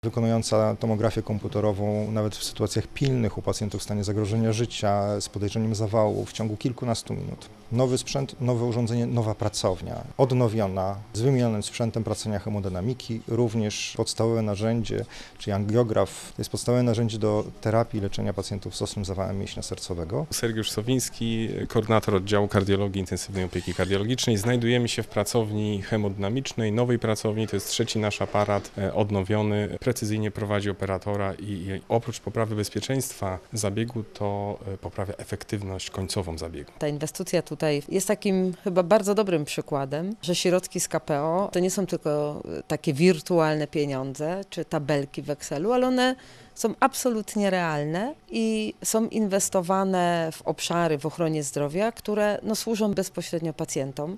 wykonująca tomografię komputerową nawet w sytuacjach pilnych u pacjentów w stanie zagrożenia życia z podejrzeniem zawału w ciągu kilkunastu minut. Nowy sprzęt, nowe urządzenie, nowa pracownia, odnowiona, z wymienionym sprzętem pracownia hemodynamiki, również podstawowe narzędzie, czyli angiograf, to jest podstawowe narzędzie do terapii i leczenia pacjentów z ostrym zawałem mięśnia sercowego. Sergiusz Sowiński, koordynator oddziału kardiologii intensywnej opieki kardiologicznej. Znajdujemy się w pracowni hemodynamicznej, nowej pracowni, to jest trzeci nasz aparat odnowiony, precyzyjnie prowadzi operatora i oprócz poprawy bezpieczeństwa zabiegu to poprawia efektywność końcową zabiegu. Ta inwestycja tutaj jest takim chyba bardzo dobrym przykładem, że środki z KPO to nie są tylko takie wirtualne pieniądze czy tabelki w Excelu, ale one są absolutnie realne i są inwestowane w obszary w ochronie zdrowia, które służą bezpośrednio pacjentom.